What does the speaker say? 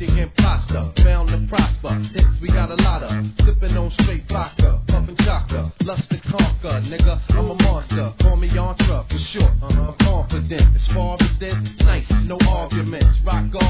the imposter, bound to prosper. Hits we got a lot of, sipping on straight vodka, puffin' chaka, lust to conquer, nigga. I'm a monster, call me Yantra for short. I'm confident as far as this, nice, no arguments. Rock